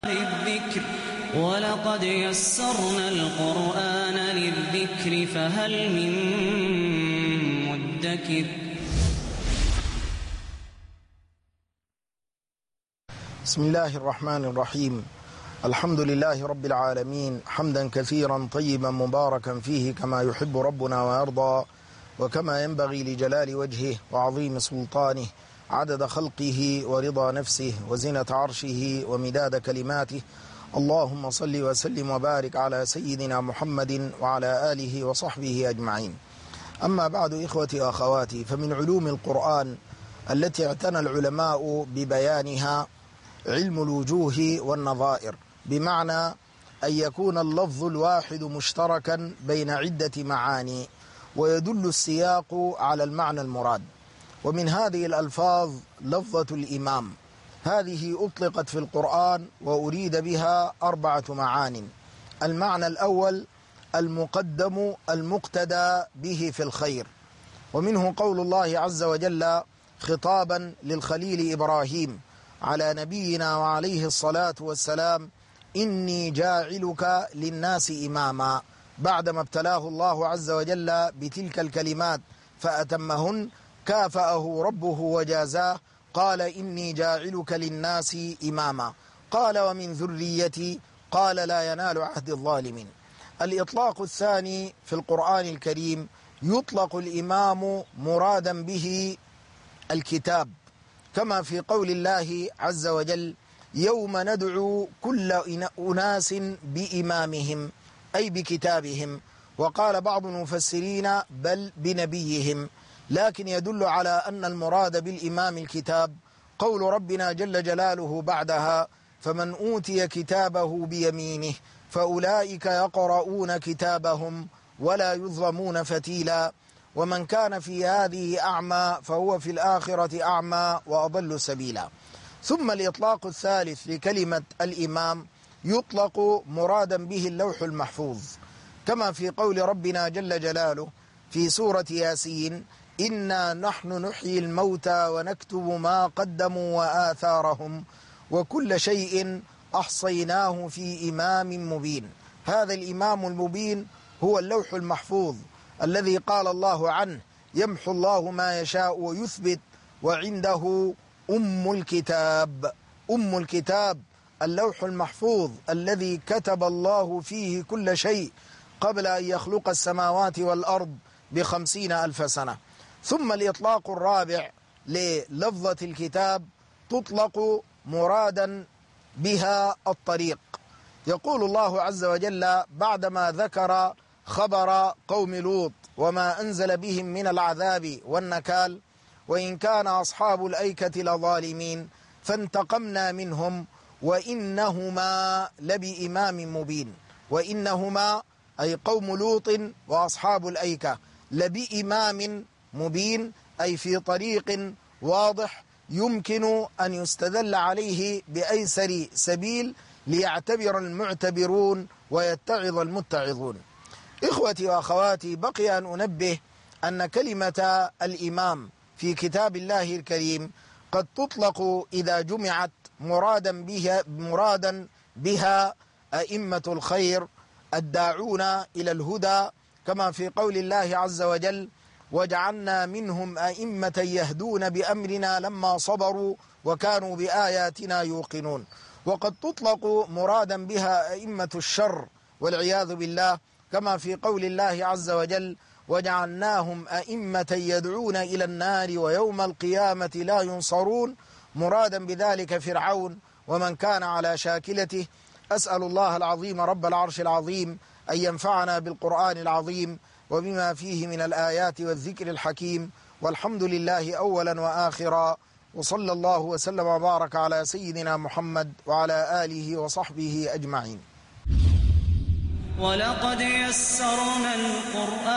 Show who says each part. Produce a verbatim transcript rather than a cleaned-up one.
Speaker 1: للذكر ولقد يسرنا القرآن للذكر فهل من مدكر.
Speaker 2: بسم الله الرحمن الرحيم. الحمد لله رب العالمين، حمدا كثيرا طيبا مباركا فيه كما يحب ربنا ويرضى، وكما ينبغي لجلال وجهه وعظيم سلطانه، عدد خلقه ورضا نفسه وزنة عرشه ومداد كلماته. اللهم صل وسلم وبارك على سيدنا محمد وعلى آله وصحبه أجمعين. أما بعد، إخوتي وأخواتي، فمن علوم القرآن التي اعتنى العلماء ببيانها علم الوجوه والنظائر، بمعنى أن يكون اللفظ الواحد مشتركا بين عدة معاني ويدل السياق على المعنى المراد. ومن هذه الألفاظ لفظة الإمام، هذه أطلقت في القرآن وأريد بها أربعة معان. المعنى الأول المقدم المقتدى به في الخير، ومنه قول الله عز وجل خطابا للخليل إبراهيم على نبينا وعليه الصلاة والسلام: إني جاعلك للناس إماما، بعدما ابتلاه الله عز وجل بتلك الكلمات فأتمهن كافأه ربه وجازاه، قال: إني جاعلك للناس إماما. قال: ومن ذريتي، قال: لا ينال عهد الظالمين. الإطلاق الثاني في القرآن الكريم يطلق الإمام مرادا به الكتاب، كما في قول الله عز وجل: يوم ندعو كل أناس بإمامهم، أي بكتابهم. وقال بعض المفسرين: بل بنبيهم، لكن يدل على أن المراد بالإمام الكتاب قول ربنا جل جلاله بعدها: فمن أوتي كتابه بيمينه فأولئك يقرؤون كتابهم ولا يظلمون فتيلا، ومن كان في هذه أعمى فهو في الآخرة أعمى وأضل سبيلا. ثم الإطلاق الثالث لكلمة الإمام يطلق مرادا به اللوح المحفوظ، كما في قول ربنا جل جلاله في سورة ياسين: إنا نحن نحيي الموتى ونكتب ما قدموا وآثارهم وكل شيء أحصيناه في إمام مبين. هذا الإمام المبين هو اللوح المحفوظ الذي قال الله عنه: يمحو الله ما يشاء ويثبت وعنده أم الكتاب. أم الكتاب اللوح المحفوظ الذي كتب الله فيه كل شيء قبل أن يخلق السماوات والأرض بخمسين ألف سنة. ثم الإطلاق الرابع للفظة الكتاب تطلق مرادا بها الطريق. يقول الله عز وجل بعدما ذكر خبر قوم لوط وما أنزل بهم من العذاب والنكال: وإن كان أصحاب الأيكة لظالمين فانتقمنا منهم وإنهما لبإمام مبين. وإنهما أي قوم لوط وأصحاب الأيكة لبإمام مبين، أي في طريق واضح يمكن أن يستدل عليه بأيسر سبيل ليعتبر المعتبرون ويتعظ المتعظون. إخوتي وأخواتي، بقي أن أنبه أن كلمة الإمام في كتاب الله الكريم قد تطلق إذا جمعت مرادا بها, مرادا بها أئمة الخير الداعون إلى الهدى، كما في قول الله عز وجل: وجعلنا منهم أئمة يهدون بأمرنا لما صبروا وكانوا بآياتنا يوقنون. وقد تطلق مرادا بها أئمة الشر والعياذ بالله، كما في قول الله عز وجل: وجعلناهم أئمة يدعون إلى النار ويوم القيامة لا ينصرون، مرادا بذلك فرعون ومن كان على شاكلته. أسأل الله العظيم رب العرش العظيم أن ينفعنا بالقرآن العظيم وبما فيه من الآيات والذكر الحكيم، والحمد لله أولا وآخرا، وصلى الله وسلم وبارك على سيدنا محمد وعلى آله وصحبه أجمعين.
Speaker 1: ولقد يسرنا القرآن